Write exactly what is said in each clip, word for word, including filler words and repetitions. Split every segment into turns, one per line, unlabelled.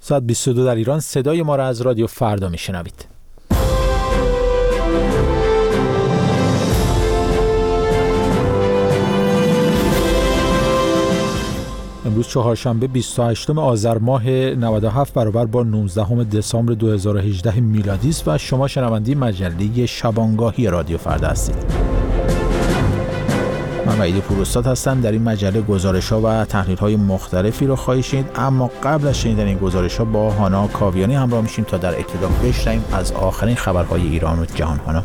ساعت بیست و دو در ایران صدای ما را از رادیو فردا میشنوید. امروز چهارشنبه بیست و هشتم آذر ماه نود و هفت برابر با نوزدهم دسامبر دو هزار و هجده میلادی است و شما شنونده مجله شبانگاهی رادیو فردا هستید. من وحید پوراستاد هستم. در این مجله گزارش‌ها و تحلیل‌های مختلفی رو خواهید شنید، اما قبل از شنیدن این گزارش‌ها با هانا کاویانی همراه میشیم تا در ابتدا بشنویم از آخرین خبرهای ایران و جهان. هانا.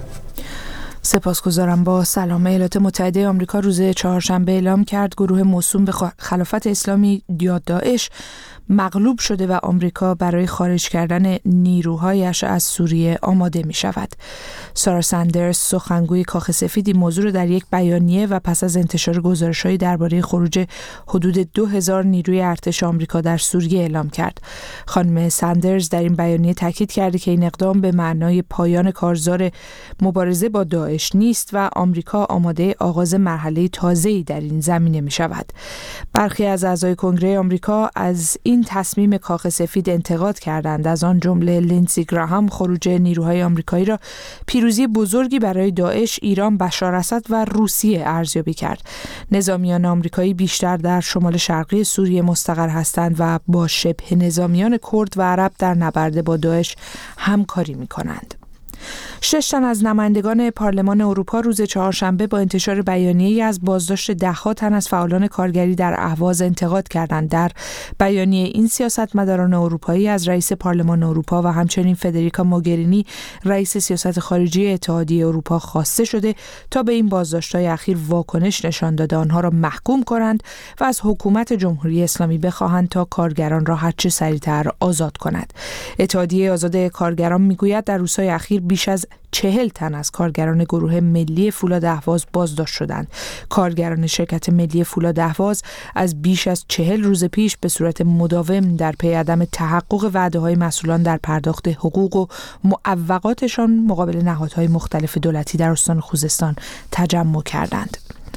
سپاسگزارم. با سلام. ایالات متحده آمریکا روز چهارشنبه اعلام کرد گروه موسوم به خلافت اسلامی یا داعش مغلوب شده و آمریکا برای خارج کردن نیروهایش از سوریه آماده می شود. سارا سندرز سخنگوی کاخ سفید این موضوع را در یک بیانیه و پس از انتشار گزارش‌های درباره خروج حدود دو هزار نیروی ارتش آمریکا در سوریه اعلام کرد. خانم سندرز در این بیانیه تاکید کرده که این اقدام به معنای پایان کارزار مبارزه با داعش نیست و آمریکا آماده آغاز مرحله تازه‌ای در این زمینه می شود. برخی از اعضای کنگره آمریکا از این تصمیم کاخ سفید انتقاد کردند، از آن جمله لیندزی گراهام. خروج نیروهای آمریکایی را پیروزی بزرگی برای داعش، ایران، بشار اسد و روسیه ارزیابی کرد. نظامیان آمریکایی بیشتر در شمال شرقی سوریه مستقر هستند و با شبه نظامیان کرد و عرب در نبرد با داعش همکاری می‌کنند. شش تن از نمایندگان پارلمان اروپا روز چهارشنبه با انتشار بیانیه‌ای از بازداشت ده‌ها تن از فعالان کارگری در اهواز انتقاد کردند. در بیانیه این سیاستمداران اروپایی از رئیس پارلمان اروپا و همچنین فدریکا موگرینی رئیس سیاست خارجی اتحادیه اروپا خواسته شده تا به این بازداشت‌های اخیر واکنش نشان داده آنها را محکوم کنند و از حکومت جمهوری اسلامی بخواهند تا کارگران را هرچه سریعتر آزاد کند. اتحادیه آزاد کارگران میگوید در روزهای اخیر بیش از چهل تن از کارگران گروه ملی فولاد اهواز بازداشت شدند. کارگران شرکت ملی فولاد اهواز از بیش از چهل روز پیش به صورت مداوم در پی عدم تحقق وعده‌های مسئولان در پرداخت حقوق و معوقاتشان مقابل نهادهای مختلف دولتی در استان خوزستان تجمع کردند.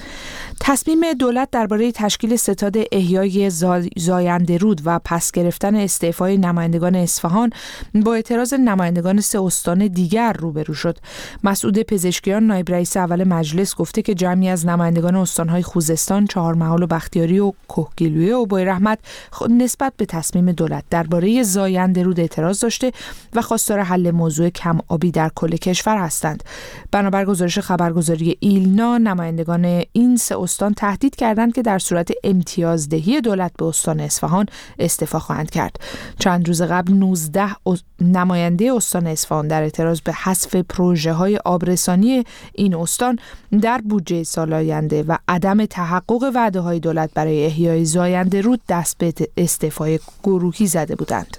تصمیم دولت درباره تشکیل ستاد احیای زاینده رود و پس گرفتن استعفای نمایندگان اصفهان با اعتراض نمایندگان سه استان دیگر روبرو شد. مسعود پزشکیان نایب رئیس اول مجلس گفته که جمعی از نمایندگان استانهای خوزستان، چهارمحال و بختیاری و کهگیلویه و بوی رحمت نسبت به تصمیم دولت درباره زاینده رود اعتراض داشته و خواستار حل موضوع کم آبی در کل کشور هستند. بنابر گزارش خبرگزاری ایلنا، نمایندگان این سه استان تهدید کردند که در صورت امتیازدهی دولت به استان اصفهان استعفا خواهند کرد. چند روز قبل نوزده نماینده استان اصفهان در اعتراض به حذف پروژه‌های آبرسانی این استان در بودجه سال آینده و عدم تحقق وعده‌های دولت برای احیای زاینده رود دست به استعفای گروهی زده بودند.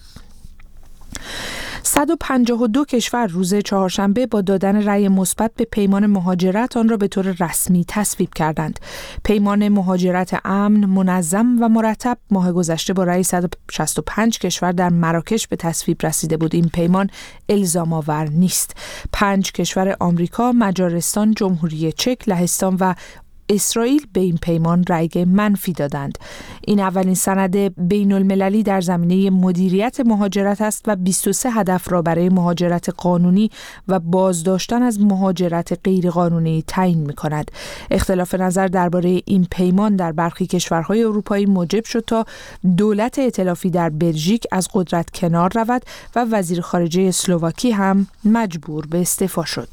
صد و پنجاه و دو کشور روز چهارشنبه با دادن رأی مثبت به پیمان مهاجرت آن را به طور رسمی تصویب کردند. پیمان مهاجرت امن، منظم و مرتب ماه گذشته با رأی صد و شصت و پنج کشور در مراکش به تصویب رسیده بود. این پیمان الزام آور نیست. پنج کشور آمریکا، مجارستان، جمهوری چک، لهستان و اسرائیل به این پیمان رأی منفی دادند. این اولین سند بین المللی در زمینه مدیریت مهاجرت است و بیست و سه هدف را برای مهاجرت قانونی و بازداشتن از مهاجرت غیرقانونی تعیین می‌کند. اختلاف نظر درباره این پیمان در برخی کشورهای اروپایی موجب شد تا دولت ائتلافی در بلژیک از قدرت کنار رود و وزیر خارجه اسلواکی هم مجبور به استعفا شد.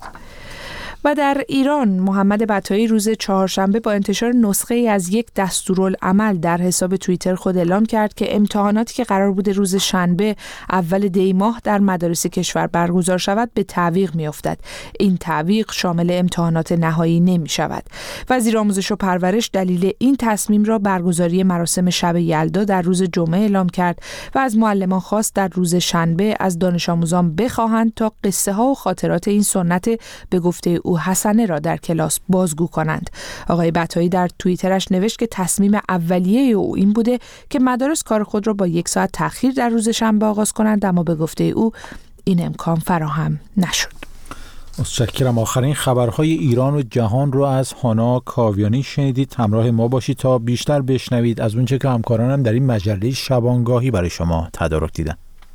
و در ایران محمد بطایی روز چهارشنبه با انتشار نسخه ای از یک دستورالعمل در حساب توییتر خود اعلام کرد که امتحاناتی که قرار بود روز شنبه اول دی ماه در مدارس کشور برگزار شود به تعویق می‌افتد. این تعویق شامل امتحانات نهایی نمی‌شود. وزیر آموزش و پرورش دلیل این تصمیم را برگزاری مراسم شب یلدا در روز جمعه اعلام کرد و از معلمان خواست در روز شنبه از دانش آموزان بخواهند تا قصه ها و خاطرات این سنت به گفته او حسنه را در کلاس بازگو کنند. آقای بطایی در توییترش نوشت که تصمیم اولیه او این بوده که مدارس کار خود را با یک ساعت تأخیر در روز شنبه آغاز کنند، اما به گفته او این امکان فراهم نشد.
متشکرم. آخرین خبرهای ایران و جهان رو از هانا کاویانی شنیدید. همراه ما باشید تا بیشتر بشنوید از اونچه که همکارانم در این مجله شبانگاهی برای شما تدارک دیدن.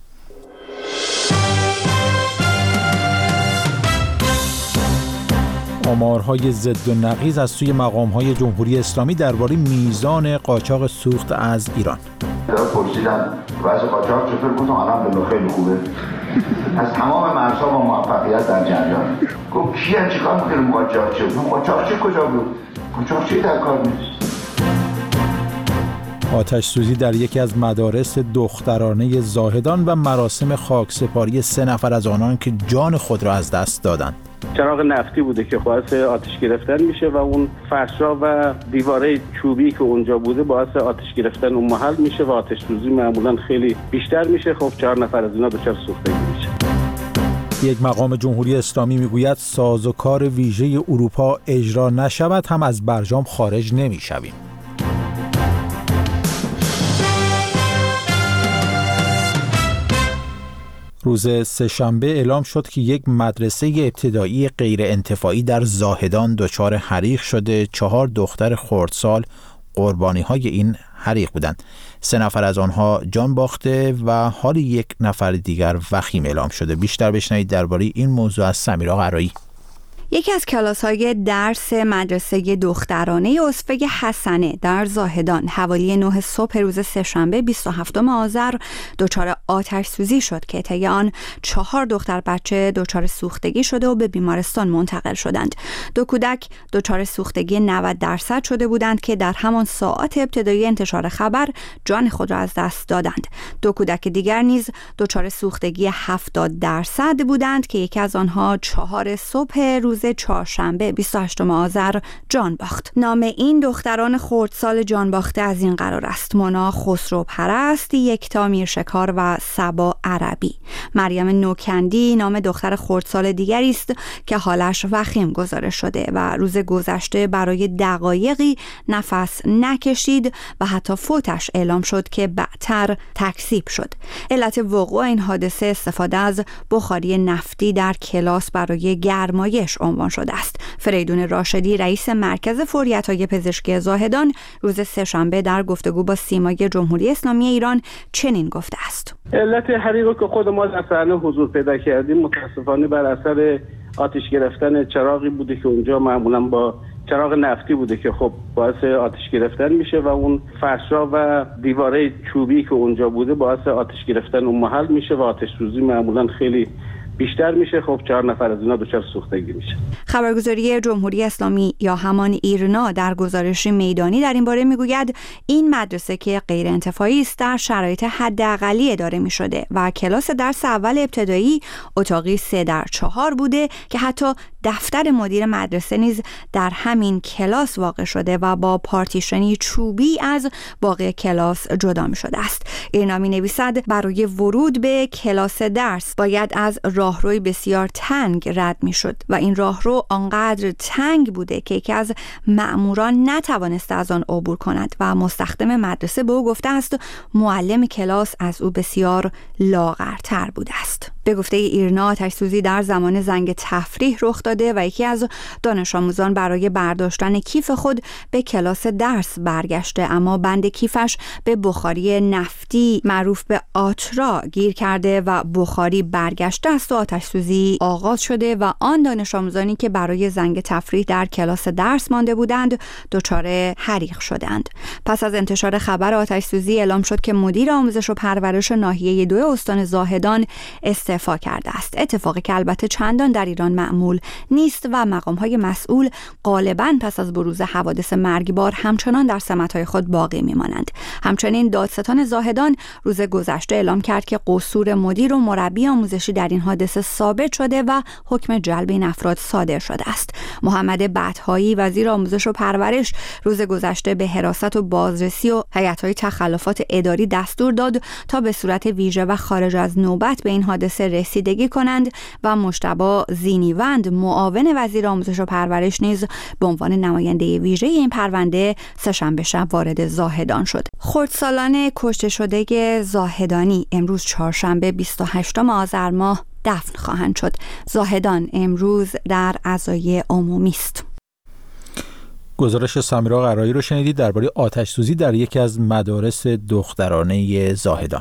آمارهای ضد و نقیض از سوی مقام‌های جمهوری اسلامی درباره میزان قاچاق سوخت از ایران.
پرسیدم وضع قاچاق چطور؟ گفتم الان خیلی خوبه. از تمام مرزها با موفقیت در جریان. گفت کیه چیکار می‌کنه قاچاق چه؟ قاچاق چه کجا بود؟ قاچاق چه در کار نیست.
آتش سوزی در یکی از مدارس دخترانه زاهدان و مراسم خاکسپاری سه نفر از آنان که جان خود را از دست دادند.
چراغ نفتی بوده که باعث آتش گرفتن میشه و اون فرشا و دیواره چوبی که اونجا بوده باعث آتش گرفتن اون محل میشه و آتش سوزی معمولا خیلی بیشتر میشه. خب چهار نفر از اینا دچار سوختگی میشه.
یک مقام جمهوری اسلامی میگوید سازوکار ویژه اروپا اجرا نشود هم از برجام خارج نمیشویم. روز سه‌شنبه اعلام شد که یک مدرسه ابتدایی غیر انتفاعی در زاهدان دچار حریق شده. چهار دختر خردسال قربانی‌های این حریق بودند. سه نفر از آنها جان باخته و حال یک نفر دیگر وخیم اعلام شده. بیشتر بشنوید درباره این موضوع از سمیرا قرایی.
یکی از کلاس‌های درس مدرسه دخترانه اسوه حسنه در زاهدان حوالی نه صبح روز سه‌شنبه بیست و هفتم آذر دچار آتش سوزی شد که طی آن چهار دختر بچه دچار سوختگی شده و به بیمارستان منتقل شدند. دو کودک دچار سوختگی نود درصد شده بودند که در همان ساعات ابتدایی انتشار خبر جان خود را از دست دادند. دو کودک دیگر نیز دچار سوختگی هفتاد درصد بودند که یکی از آنها چهار صبح روز چهارشنبه بیست و هشتم آذر جان باخت. نام این دختران خردسال جان باخته از این قرار است: مونا خسرو پرست، یکتا میرشکار و صبا عربی. مریم نوکندی نام دختر خردسال دیگری است که حالش وخیم گزارش شده و روز گذشته برای دقایقی نفس نکشید و حتی فوتش اعلام شد که بعدتر تکذیب شد. علت وقوع این حادثه استفاده از بخاری نفتی در کلاس برای گرمایش عنوان شده است. فریدون راشدی رئیس مرکز فوریت‌های پزشکی زاهدان روز سه‌شنبه در گفتگو با سیمای جمهوری اسلامی ایران چنین گفته است:
علت حریق که خود ما در صحنه حضور پیدا کردیم متاسفانه بر اثر آتش گرفتن چراغی بوده که اونجا معمولا با چراغ نفتی بوده که خب باعث آتش گرفتن میشه و اون فرشا و دیواره چوبی که اونجا بوده باعث آتش گرفتن اون محل میشه و آتش سوزی معمولا خیلی بیشتر میشه. خب چهار نفر از اینا دچار سوختگی میشه.
خبرگزاری جمهوری اسلامی یا همان ایرنا در گزارشی میدانی در این باره میگوید این مدرسه که غیر انتفاعی است در شرایط حداقلی اداره میشده و کلاس درس اول ابتدایی اتاقی سه در چهار بوده که حتی دفتر مدیر مدرسه نیز در همین کلاس واقع شده و با پارتیشنی چوبی از باقی کلاس جدا می شده است. ایرنا می نویسد برای ورود به کلاس درس باید از راهروی بسیار تنگ رد می شد و این راهرو آنقدر تنگ بوده که یکی از مأموران نتوانسته از آن عبور کند و مستخدم مدرسه به او گفته است معلم کلاس از او بسیار لاغرتر بوده است. به گفته ایرنا آتش سوزی در زمان زنگ تفریح رخ داده و یکی از دانش آموزان برای برداشتن کیف خود به کلاس درس برگشته، اما بند کیفش به بخاری نفتی معروف به آترا گیر کرده و بخاری برگشته است و آتش سوزی آغاز شده و آن دانش آموزانی که برای زنگ تفریح در کلاس درس مانده بودند دچار حریق شدند. پس از انتشار خبر آتش سوزی اعلام شد که مدیر آموزش و پرورش ناحیه دو استان زاهدان استعفا کرده است. اتفاقی که البته چندان در ایران معمول نیست و مقام‌های مسئول غالباً پس از بروز حوادث مرگبار همچنان در سمت‌های خود باقی می‌مانند. همچنین دادستان زاهدان روز گذشته اعلام کرد که قصور مدیر و مربی آموزشی در این حادثه ثابت شده و حکم جلب این افراد صادر شده است. محمد بطحایی وزیر آموزش و پرورش روز گذشته به حراست و بازرسی و هیئت‌های تخلفات اداری دستور داد تا به صورت ویژه و خارج از نوبت به این حادثه رسیدگی کنند و مجتبی زینیوند معاون وزیر آموزش و پرورش نیز به عنوان نماینده ویژه این پرونده سه‌شنبه شب وارد زاهدان شد. خردسالان کشته شده زاهدانی امروز چهارشنبه بیست و هشتم آذر ماه دفن خواهند شد. زاهدان امروز در عزای عمومی است.
گزارش سمیرا قرایی رو شنیدید درباره آتش سوزی در یکی از مدارس دخترانه زاهدان.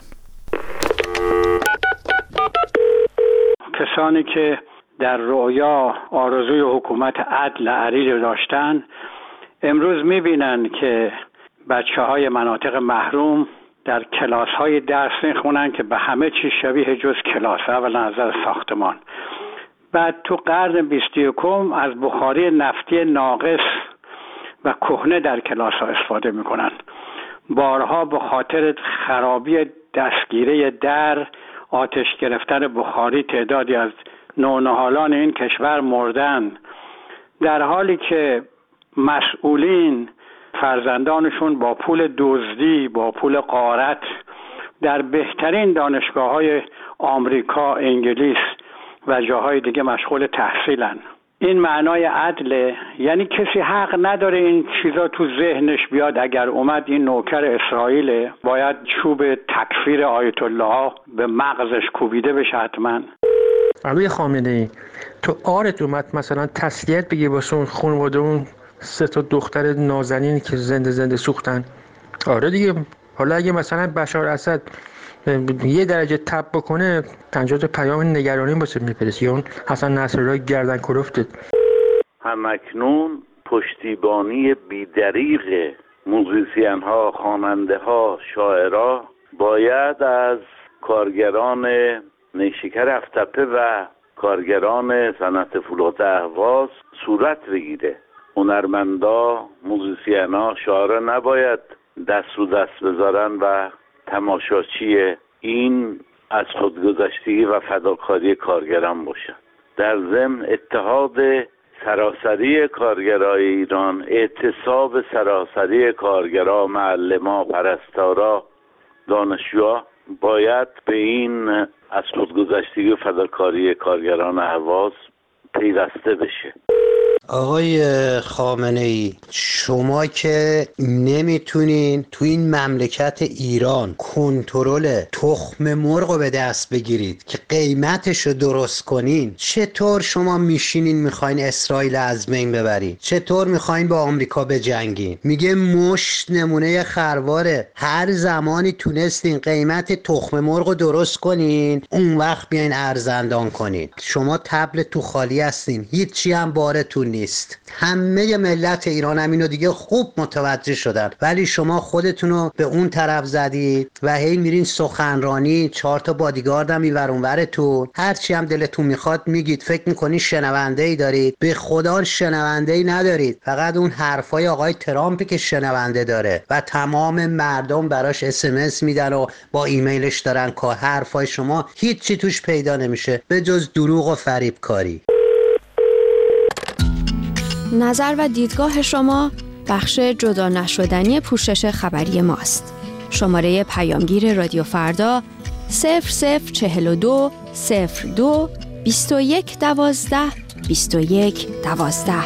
کسانی که در رؤیا آرزوی حکومت عدل عریض داشتن امروز می‌بینن که بچه‌های مناطق محروم در کلاس‌های درس می‌خونن که به همه چیز شبیه جز کلاس، اولا نظر ساختمان. بعد تو قرن بیست و یکم از بخاری نفتی ناقص و کهنه در کلاس‌ها استفاده می‌کنن. بارها به خاطر خرابی دستگیره در، آتش گرفتن بخاری تعدادی از نونهالان این کشور مردن، در حالی که مسئولین فرزندانشون با پول دزدی، با پول غارت در بهترین دانشگاه‌های آمریکا، انگلیس و جاهای دیگه مشغول تحصیلن. این معنای عدله، یعنی کسی حق نداره این چیزا تو ذهنش بیاد اگر اومد این نوکر اسرائیل باید چوب تکفیر آیت الله به مغزش کوبیده بشه حتما.
آقای خامنه‌ای تو آرت اومد مثلا تسلیت بگی واسه اون خانواده اون سه تا دختر نازنین که زنده زنده سوختن؟ آره دیگه. حالا اگه مثلا بشار اسد یه درجه تب بکنه پنجاه تا پیام نگرانی واسه میفرسته، اون حسن نصرالله گردن کلفت.
همکنون پشتیبانی بی‌دریغ موزیسین ها، خواننده ها، شاعرها باید از کارگران نیشکر افتپه و کارگران صنعت فولاد اهواز صورت بگیره. هنرمندا، موزیسینا، شاعرها نباید دست رو دست بذارن و تماشاچی این از خودگذشتگی و فداکاری کارگران باشن. در ضمن اتحاد سراسری کارگرای ایران، اعتصاب سراسری کارگرا، معلما، پرستارا، دانشجوها باید به این از خودگذشتگی و فداکاری کارگران اهواز پیوسته بشه.
آقای خامنه‌ای شما که نمیتونین تو این مملکت ایران کنترل تخم مرغ رو به دست بگیرید که قیمتش رو درست کنین، چطور شما میشینین میخواین اسرائیل از بین ببرین؟ چطور میخواین با آمریکا بجنگین؟ میگه مشت نمونه خرواره. هر زمانی تونستین قیمت تخم مرغ رو درست کنین اون وقت بیاین ارزندان کنین. شما تبل تو خالی هستین، هیچی هم بارتون نیست. همه ملت ایران هم اینو دیگه خوب متوجه شدن، ولی شما خودتونو به اون طرف زدید و هی میرین سخنرانی، چهار تا بادیگارد هم اینور اونورتون، هرچی هم دلتون میخواد میگید، فکر میکنین شنونده ای دارید. به خدا شنونده ای ندارید، فقط اون حرفای آقای ترامپی که شنونده داره و تمام مردم براش اس ام اس میدن و با ایمیلش دارن که حرفای شما هیچی توش پیدا نمیشه به جز دروغ و فریب کاری.
نظر و دیدگاه شما بخش جدا نشدنی پوشش خبری ماست. شماره پیامگیر رادیو فردا صفر صفر چهل و دو صفر دو بیست و یک دوازده بیست و یک دوازده.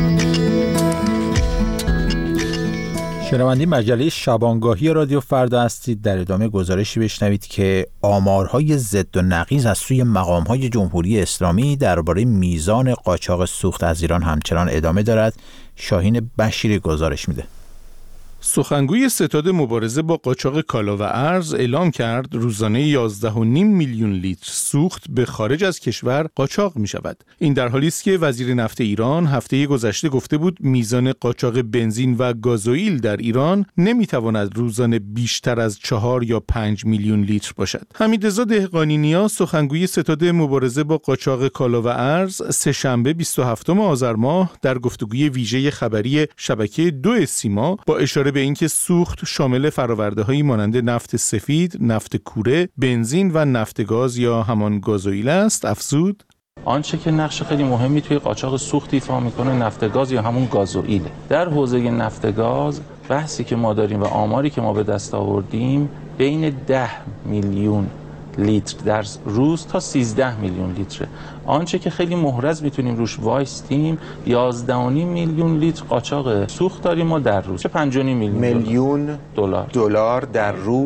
شنونده مجله شبانگاهی رادیو فردا هستید. در ادامه گزارشی بشنوید که آمارهای ضد و نقیض از سوی مقام‌های جمهوری اسلامی درباره میزان قاچاق سوخت از ایران همچنان ادامه دارد. شاهین بشیری گزارش میده.
سخنگوی ستاد مبارزه با قاچاق کالا و ارز اعلام کرد روزانه یازده و نیم میلیون لیتر سوخت به خارج از کشور قاچاق می شود. این در حالی است که وزیر نفت ایران هفته گذشته گفته بود میزان قاچاق بنزین و گازوئیل در ایران نمی تواند روزانه بیشتر از چهار یا پنج میلیون لیتر باشد. حمیدرضا دهقانی نیا سخنگوی ستاد مبارزه با قاچاق کالا و ارز سه‌شنبه بیست و هفتم آذر ماه در گفتگوی ویژه خبری شبکه دو سیما با اشاره به اینکه سوخت شامل فرآورده‌هایی مانند نفت سفید، نفت کوره، بنزین و نفت گاز یا همان گازوئیل است، افزود:
آنچه که نقش خیلی مهمی توی قاچاق سوخت ایفا میکنه نفت گاز یا همون گازوئیل. در حوزه نفت گاز بحثی که ما داریم و آماری که ما به دست آوردیم بین ده میلیون لیتر در روز تا سیزده میلیون لیتر. آنچه که خیلی محرز میتونیم روش وایستیم یازده و نیم میلیون لیتر قاچاق سوخت داریم ما در روز. پنج و نیم میلیون
میلیون
دلار
دلار در روز.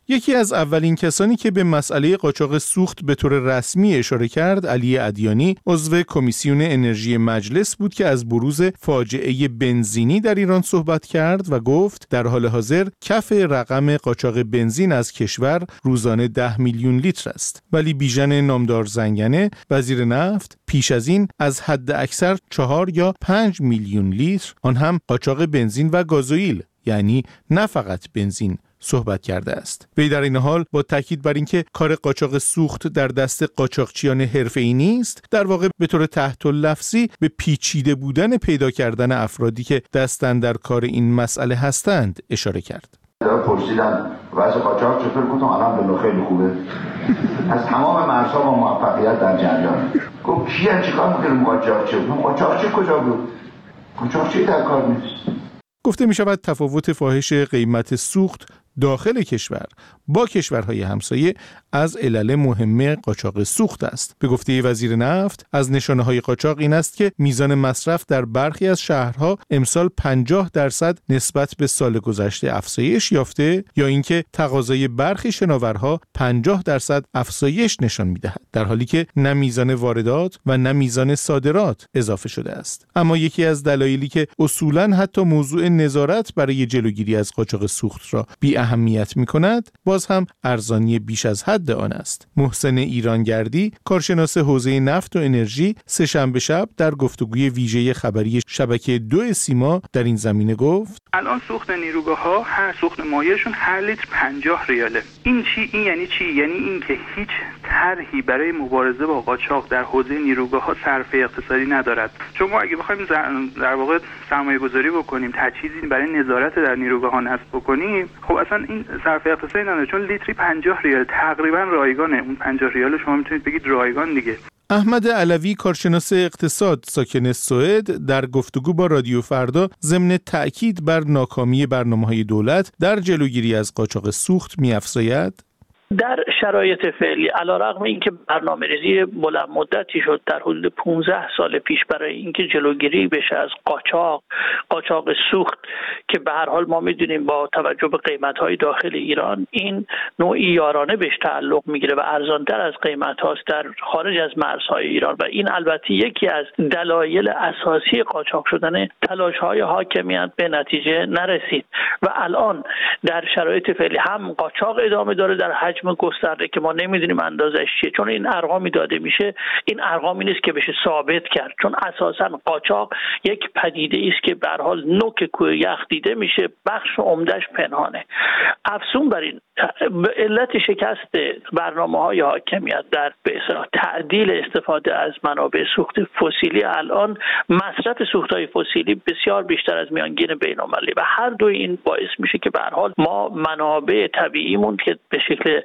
یکی از اولین کسانی که به مسئله قاچاق سوخت به طور رسمی اشاره کرد، علی ادیانی، عضو کمیسیون انرژی مجلس بود که از بروز فاجعه بنزینی در ایران صحبت کرد و گفت در حال حاضر کف رقم قاچاق بنزین از کشور روزانه ده میلیون لیتر است، ولی بیژن نامدار زنگنه، وزیر نفت، پیش از این از حد اکثر چهار یا پنج میلیون لیتر، آن هم قاچاق بنزین و گازوئیل، یعنی نه فقط بنزین، صحبت کرده است. وی در این حال با تاکید بر اینکه کار قاچاق سوخت در دست قاچاقچیان حرفه‌ای نیست، در واقع به طور تحت اللفظی به پیچیده بودن پیدا کردن افرادی که دستن در کار این مسئله هستند اشاره کرد.
پرسیدم وضع قاچاق چطور؟ گفتم الحمدلله خیلی خوبه. از تمام مرزها با موفقیت در جریان. گفت کیه چیکار میکنه قاچاقچی؟ قاچاقچی کجا بود؟ قاچاقچی در کار نیست.
گفته می شود تفاوت فاحش قیمت سوخت داخل کشور با کشورهای همسایه از علل مهم قاچاق سوخت است. به گفته وزیر نفت، از نشانه‌های قاچاق این است که میزان مصرف در برخی از شهرها امسال پنجاه درصد نسبت به سال گذشته افزایش یافته، یا اینکه تقاضای برخی شناورها پنجاه درصد افزایش نشان می‌دهد، در حالی که نه میزان واردات و نه میزان صادرات اضافه شده است. اما یکی از دلایلی که اصولاً حتی موضوع نظارت برای جلوگیری از قاچاق سوخت را بی اهمیت می‌کند، باز هم ارزانی بیش از حد آن است. محسن ایرانگردی، کارشناس حوزه نفت و انرژی، سه‌شنبه شب در گفتگوی ویژه خبری شبکه دو سیما در این زمینه گفت:
الان سوخت نیروگاه‌ها، هر سوخت مایعشون هر لیتر پنجاه ریاله. این چی؟ این یعنی چی؟ یعنی این که هیچ طرحی برای مبارزه با قاچاق در حوزه نیروگاه‌ها صرفه اقتصادی ندارد. چون ما اگه بخوایم در واقع سرمایه‌گذاری بکنیم، تجهیزی برای نظارت در نیروگاه‌ها نصب بکنیم، خب اصلا این صرفه اقتصادی نداره، چون لیتری پنجاه ریال تقریبا رایگانه. اون پنجاه ریال شما میتونید بگید رایگان دیگه.
احمد علوی، کارشناس اقتصاد ساکن سوئد، در گفتگو با رادیو فردا ضمن تأکید بر ناکامی برنامه‌های دولت در جلوگیری از قاچاق سوخت می‌افزاید:
در شرایط فعلی علیرغم اینکه برنامه‌ریزی بلند مدتی شد در حدود پانزده سال پیش برای اینکه جلوگیری بشه از قاچاق قاچاق سوخت، که به هر حال ما میدونیم با توجه به قیمت‌های داخل ایران این نوعی یارانه بهش تعلق میگیره و ارزان‌تر از قیمت‌هاست در خارج از مرزهای ایران، و این البته یکی از دلایل اساسی قاچاق شدن تلاش‌های حاکمیت به نتیجه نرسید و الان در شرایط فعلی هم قاچاق ادامه داره در حجم گسترده که ما نمیدونیم اندازش چیه، چون این ارقامی داده میشه، این ارقامی نیست که بشه ثابت کرد، چون اساسا قاچاق یک پدیده است که به هر حال نوک کوه یخ دیده میشه، بخش عمدهش پنهانه. افزون بر این، به علت شکست برنامه‌های حاکمیت در به اصطلاح تعدیل استفاده از منابع سوخت فسیلی، الان مصرف سوخت‌های فسیلی بسیار بیشتر از میانگین بین‌المللی و هر دو این باعث میشه که به هر حال ما منابع طبیعیمون که به شکل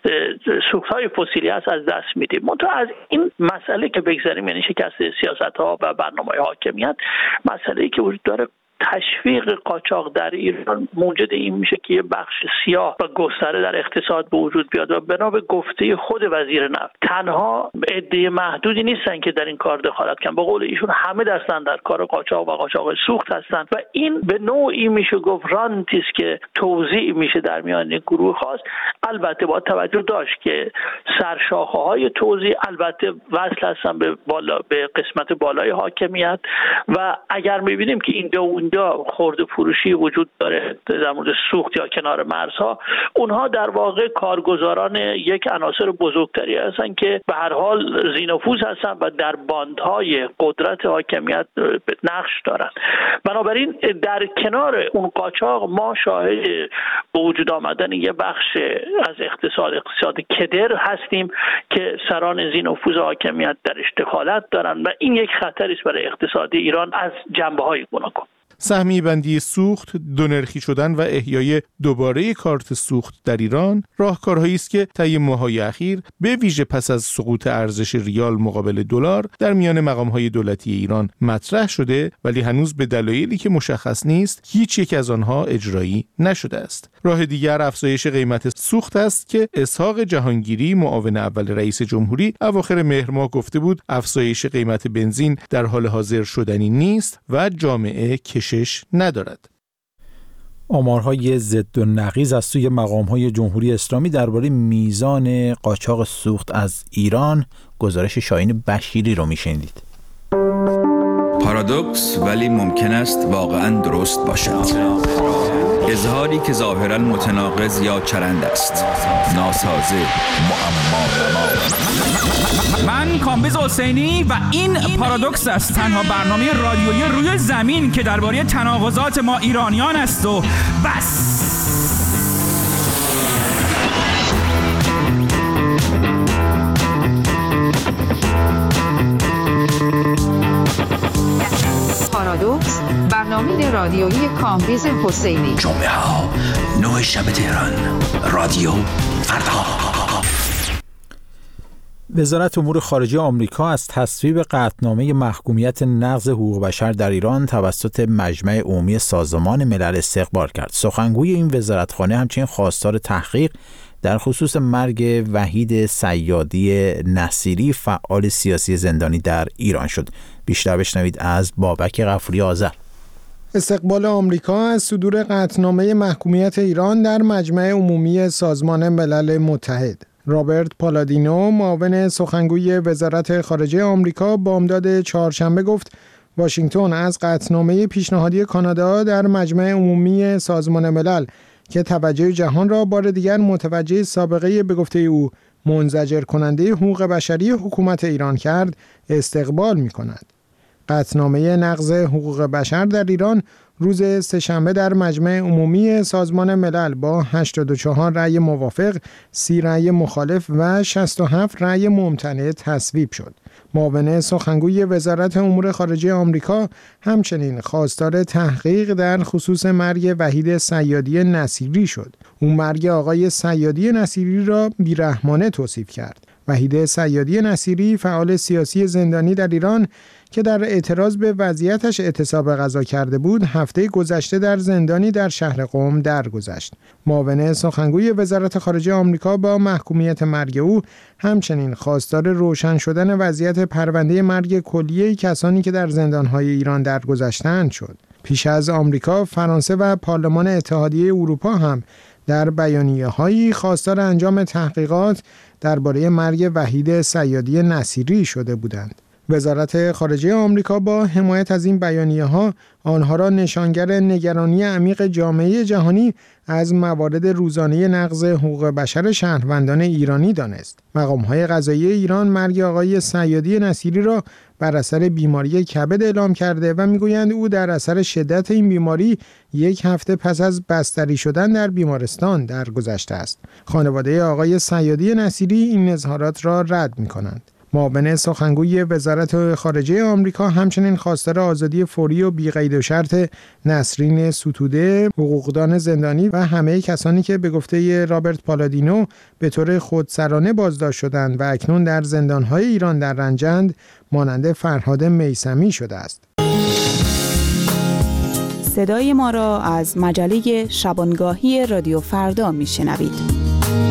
سوخت‌های فسیلی هست از دست میدیم. منتها از این مسئله که بگذاریم، یعنی شکست سیاست‌ها و برنامه‌های حاکمیت، مسئله‌ای که وجود داره تشویق قاچاق در ایران موجد این میشه که یه بخش سیاه و گستره در اقتصاد به وجود بیاد و بنا به گفته خود وزیر نفت تنها عده محدودی نیستن که در این کار دخالت کنن. به قول ایشون همه دستن در کار قاچاق و قاچاق سوخت هستن و این به نوعی میشه گفت رانتی است که توزیع میشه در میان گروه خاص. البته با توجه داشت که سرشاخه‌های توزیع البته وصل هستن به بالا به قسمت بالای حاکمیت و اگر میبینیم که این دو یا خرده فروشی وجود داره در مورد سوخت یا کنار مرزها، اونها در واقع کارگزاران یک عناصر بزرگتری هستن که به هر حال ذی‌نفوذ هستن و در باندهای قدرت حاکمیت نقش دارن. بنابراین در کنار اون قاچاق ما شاهد به وجود آمدن یه بخش از اقتصاد اقتصاد کدر هستیم که سران ذی‌نفوذ حاکمیت درش دخالت دارن و این یک خطری است برای اقتصاد ایران از جنبه‌های گوناگون.
سهمی بندی سوخت، دونرخی شدن و احیای دوباره کارت سوخت در ایران راهکارهایی است که طی ماه‌های اخیر به ویژه پس از سقوط ارزش ریال مقابل دلار در میان مقام‌های دولتی ایران مطرح شده، ولی هنوز به دلایلی که مشخص نیست هیچ یک از آنها اجرایی نشده است. راه دیگر افزایش قیمت سوخت است که اسحاق جهانگیری، معاون اول رئیس جمهوری، اواخر مهر ماه گفته بود افزایش قیمت بنزین در حال حاضر شدنی نیست و جامعه کشش ندارد.
آمارهای ضد و نقیض از سوی مقام‌های جمهوری اسلامی درباره میزان قاچاق سوخت از ایران، گزارش شاهین بشیری رو میشنیدید.
پارادوکس ولی ممکن است واقعاً درست باشد. اظهاری که ظاهراً متناقض یا چرند است. ناسازه، معما.
من کامبیز حسینی و این پارادوکس است، تنها برنامه رادیویی روی زمین که درباره تناقضات ما ایرانیان است و بس.
پارادوکس، برنامه رادیویی کامبیز حسینی.
جمعه ها نه شب تهران، رادیو فردا.
وزارت امور خارجه آمریکا از تصویب قطعنامه محکومیت نقض حقوق بشر در ایران توسط مجمع عمومی سازمان ملل استقبال کرد. سخنگوی این وزارتخانه همچنین خواستار تحقیق در خصوص مرگ وحید صیادی نصیری، فعال سیاسی زندانی در ایران شد. بیشتر بشنوید از بابک غفوری آذر.
استقبال آمریکا از صدور قطعنامه محکومیت ایران در مجمع عمومی سازمان ملل متحد. رابرت پالادینو، معاون سخنگوی وزارت خارجه آمریکا، بامداد چهارشنبه گفت واشنگتن از قطعنامه پیشنهادی کانادا در مجمع عمومی سازمان ملل که توجه جهان را بار دیگر متوجه سابقه به گفته او منزجر کننده حقوق بشری حکومت ایران کرد، استقبال می کند. قطعنامه نقض حقوق بشر در ایران روز سه‌شنبه در مجمع عمومی سازمان ملل با هشتاد و چهار رأی موافق، سی رأی مخالف و شصت و هفت رأی ممتنع تصویب شد. معاون سخنگوی وزارت امور خارجه آمریکا همچنین خواستار تحقیق در خصوص مرگ وحید صیادی نصیری شد. او مرگ آقای صیادی نصیری را بیرحمانه توصیف کرد. وحید صیادی نصیری، فعال سیاسی زندانی در ایران که در اعتراض به وضعیتش اعتصاب غذا کرده بود، هفته گذشته در زندانی در شهر قم درگذشت. معاون سخنگوی وزارت خارجه آمریکا با محکومیت مرگ او همچنین خواستار روشن شدن وضعیت پرونده مرگ کلیه کسانی که در زندان‌های ایران درگذشتند شد. پیش از آمریکا، فرانسه و پارلمان اتحادیه اروپا هم در بیانیه‌هایی خواستار انجام تحقیقات درباره مرگ وحید صیادی نصیری شده بودند. وزارت خارجه آمریکا با حمایت از این بیانیه‌ها آنها را نشانگر نگرانی عمیق جامعه جهانی از موارد روزانه نقض حقوق بشر شهروندان ایرانی دانست. مقام‌های قضایی ایران مرگ آقای صیادی نصیری را بر اثر بیماری کبد اعلام کرده و میگویند او در اثر شدت این بیماری یک هفته پس از بستری شدن در بیمارستان درگذشته است. خانواده آقای صیادی نصیری این اظهارات را رد می‌کنند. معاون سخنگوی وزارت خارجه آمریکا همچنین خواستار آزادی فوری و بی‌قید و شرط نسرین ستوده، حقوقدان زندانی و همه کسانی که به گفته رابرت پالادینو به طور خودسرانه بازداشت شدند و اکنون در زندان‌های ایران در رنجند، مانند فرهاد میثمی شده است.
صدای ما را از مجله شبانگاهی رادیو فردا میشنوید.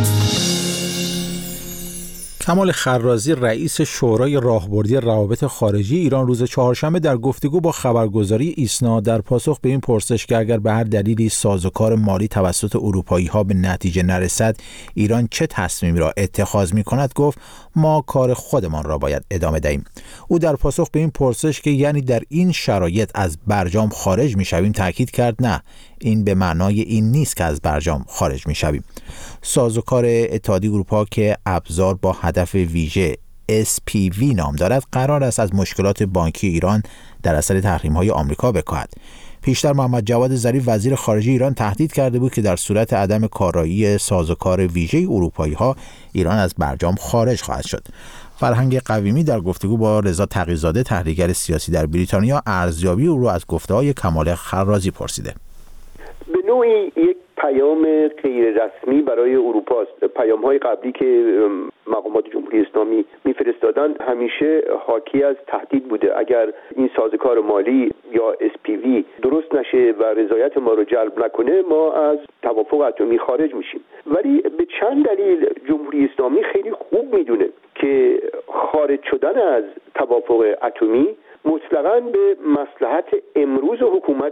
کمال خرازی، رئیس شورای راهبردی روابط خارجی ایران، روز چهارشنبه در گفتگو با خبرگزاری ایسنا در پاسخ به این پرسش که اگر به هر دلیلی سازوکار مالی توسط اروپایی‌ها به نتیجه نرسد ایران چه تصمیمی را اتخاذ می‌کند، گفت ما کار خودمان را باید ادامه دهیم. او در پاسخ به این پرسش که یعنی در این شرایط از برجام خارج می‌شویم تاکید کرد نه، این به معنای این نیست که از برجام خارج می‌شویم. سازوکار اتحادیه اروپا که ابزار با هدف ویژه اس پی وی نام دارد قرار است از مشکلات بانکی ایران در اثر تحریم‌های آمریکا بکاهد. پیشتر محمد جواد ظریف وزیر خارجه ایران تهدید کرده بود که در صورت عدم کارایی سازوکار ویژه اروپایی‌ها ایران از برجام خارج خواهد شد. فرهنگ قویمی در گفتگو با رضا تقی‌زاده، تحلیلگر سیاسی در بریتانیا، ارزیابی او را از گفته‌های کمال خرازی پرسیده.
به نوعی یک پیام غیر رسمی برای اروپا است. پیام‌های قبلی که مقامات جمهوری اسلامی می‌فرستادن همیشه حاکی از تهدید بوده. اگر این سازوکار مالی یا اس پی وی درست نشه و رضایت ما رو جلب نکنه، ما از توافق اتمی خارج میشیم. ولی به چند دلیل جمهوری اسلامی خیلی خوب میدونه که خارج شدن از توافق اتمی مطلقاً به مصلحت امروز حکومت نیست.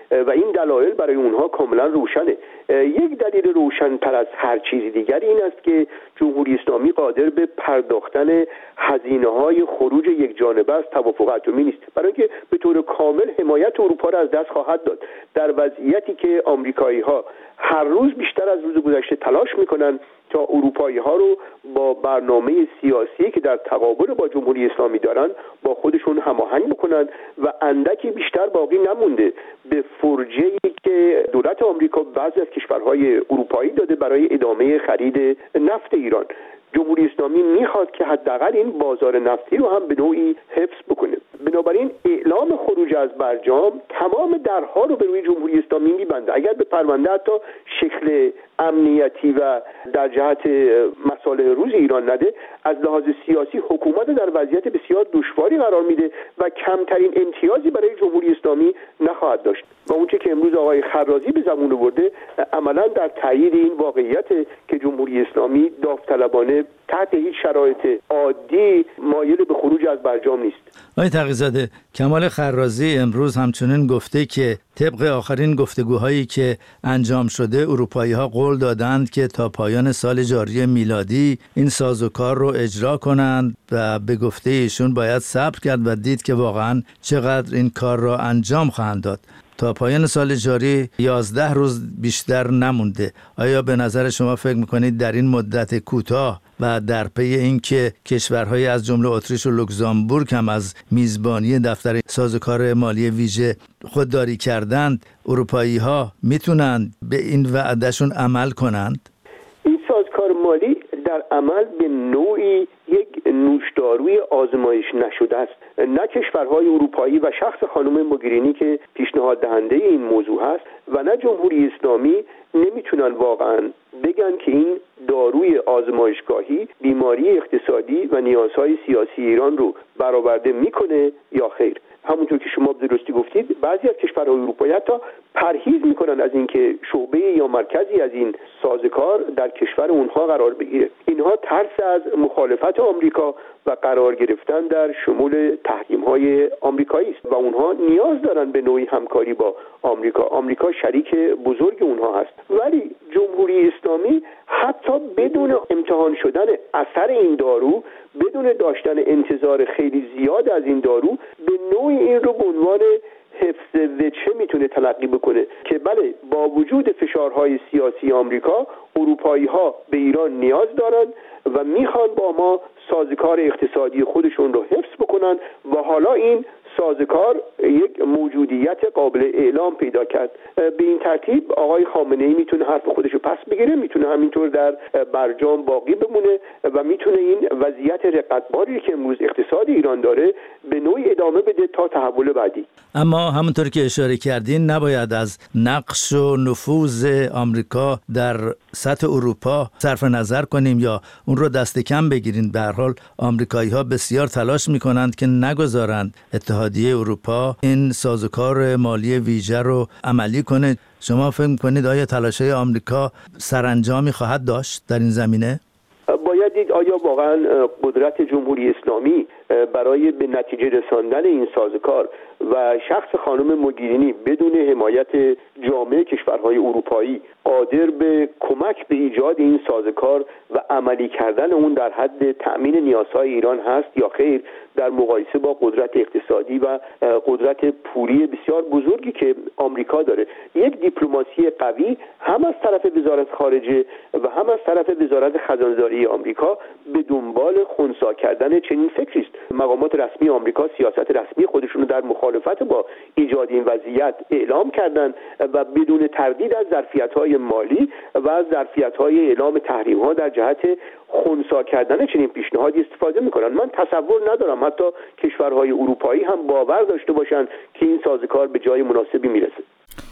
و این دلایل برای اونها کاملا روشنه. یک دلیل روشن‌تر از هر چیز دیگری این است که جمهوری اسلامی قادر به پرداختن هزینه‌های خروج یک جانبه از توافق اتمی نیست، برای اینکه به طور کامل حمایت اروپا را از دست خواهد داد در وضعیتی که آمریکایی‌ها هر روز بیشتر از روز گذشته تلاش می‌کنند تا اروپایی‌ها رو با برنامه سیاسی که در تقابل با جمهوری اسلامی دارن با خودشون هماهنگ بکنن و اندکی بیشتر باقی نمونده به فرجه‌ای که دولت آمریکا بعضی از کشورهای اروپایی داده برای ادامه خرید نفت ایران. جمهوری اسلامی میخواد که حداقل این بازار نفتی رو هم به نوعی حفظ بکنه. بنابراین اعلام خروج از برجام تمام درها رو به روی جمهوری اسلامی میبنده. اگر به پرونده حتی شکل امنیتی و در جهت مصالح روز ایران نده، از لحاظ سیاسی حکومت در وضعیت بسیار دشواری قرار میده و کمترین امتیازی برای جمهوری اسلامی نخواهد داشت. و اونچه که امروز آقای خرازی به زبون آورده عملا در تایید این واقعیت که جمهوری اسلامی داوطلبانه تحت هیچ شرایط عادی مایل به خروج از برجام نیست.
آقای تقی‌زاده، کمال خرازی امروز همچنین گفته که طبق آخرین گفتگوهایی که انجام شده اروپایی‌ها قول دادند که تا پایان سال جاری میلادی این سازوکار رو اجرا کنند و به گفته ایشون باید صبر کرد و دید که واقعا چقدر این کار را انجام خواهند داد. تا پایان سال جاری یازده روز بیشتر نمونده. آیا به نظر شما فکر میکنید در این مدت کوتاه و در پی اینکه کشورهای از جمله اتریش و لوکزامبورگ هم از میزبانی دفتر سازوکار مالی ویژه خودداری کردند، اروپایی‌ها میتونند به این وعدهشون عمل کنند؟
این سازوکار مالی در عمل به نوعی یک نوشداروی آزمایش نشده است. نه کشورهای اروپایی و شخص خانم موگرینی که پیشنهاد دهنده این موضوع هست و نه جمهوری اسلامی نمیتونن واقعا بگن که این داروی آزمایشگاهی بیماری اقتصادی و نیازهای سیاسی ایران رو برآورده میکنه یا خیر. همونطور که شما به درستی گفتید بعضی از کشورهای اروپایی حتی پرهیز میکنن از اینکه شعبه یا مرکزی از این سازوکار در کشور اونها قرار بگیره. اینها ترس از مخالفت آمریکا و قرار گرفتن در شمول تحریم‌های آمریکایی است و اونها نیاز دارن به نوعی همکاری با آمریکا. آمریکا شریک بزرگ اونها هست. ولی جمهوری اسلامی حتی بدون امتحان شدن اثر این دارو، بدون داشتن انتظار خیلی زیاد از این دارو، به نوعی این رو به عنوان حفظ وجه میتونه تلقی بکنه که بله با وجود فشارهای سیاسی آمریکا اروپایی‌ها به ایران نیاز دارن و میخوان با ما سازوکار اقتصادی خودشون رو حفظ بکنن و حالا این سازوکار یک موجودیت قابل اعلام پیدا کرد. به این ترتیب آقای خامنه‌ای میتونه حرف خودش رو پس بگیره، میتونه همینطور در برجام باقی بمونه و میتونه این وضعیت رقتباری که امروز اقتصاد ایران داره به نوعی ادامه بده تا تحول بعدی.
اما همونطور که اشاره کردین نباید از نقش و نفوذ آمریکا در سطح اروپا صرف نظر کنیم یا اون رو دست کم بگیریم. به هر حال آمریکایی‌ها بسیار تلاش میکنند که نگذارند اتحادیه اروپا این سازوکار مالی ویژه رو عملی کنه. شما فکر می‌کنید آیا تلاش‌های آمریکا سرانجامی خواهد داشت در این زمینه؟
باید دید آیا واقعا قدرت جمهوری اسلامی برای به نتیجه رساندن این سازوکار و شخص خانم موگرینی بدون حمایت جامعه کشورهای اروپایی قادر به کمک به ایجاد این سازوکار و عملی کردن اون در حد تأمین نیازهای ایران هست یا خیر، در مقایسه با قدرت اقتصادی و قدرت پولی بسیار بزرگی که آمریکا داره. یک دیپلماسی قوی هم از طرف وزارت خارجه و هم از طرف وزارت خزانه‌داری آمریکا به دنبال خنثی کردن چنین فکری است. مقامات رسمی آمریکا سیاست رسمی خودشون رو در مخالفت با ایجاد این وضعیت اعلام کردند و بدون تردید از ظرفیت‌های مالی و از ظرفیت‌های اعلام تحریم‌ها در جهت خنثی کردن چنین پیشنهادی استفاده می‌کنن. من تصور ندارم حتی کشورهای اروپایی هم باور داشته باشند که این سازوکار به جای مناسبی میرسه.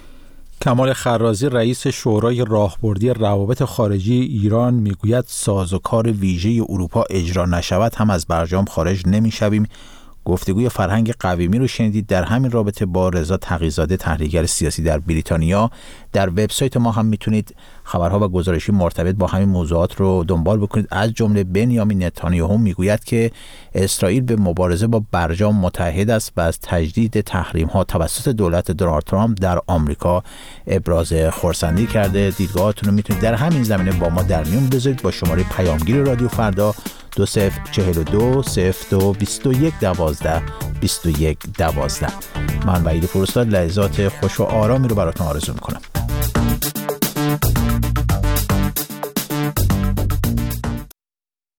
کمال خرازی رئیس شورای راهبردی روابط خارجی ایران میگوید سازوکار ویژه اروپا اجرا نشود هم از برجام خارج نمیشویم. گفتگوی فرهنگ قویمی رو شنیدید. در همین رابطه با رضا تقی‌زاده، تحلیلگر سیاسی در بریتانیا، در وبسایت ما هم میتونید خبرها و گزارشی مرتبط با همین موضوعات رو دنبال بکنید. از جمله بنیامین نتانیاهو میگوید که اسرائیل به مبارزه با برجام متحد است و از تجدید تحریم ها توسط دولت دونالد ترامپ در آمریکا ابراز خرسندی کرده. دیدگاهاتون رو میتونید در همین زمینه با ما در میون بذارید با شماره پیامگیر رادیو فردا دو صفر چهل و دو صفر دو بیست و یک دوازده بیست و یک دوازده. من وحید فرستاد لحظات خوش و آرامی رو براتون آرزو میکنم.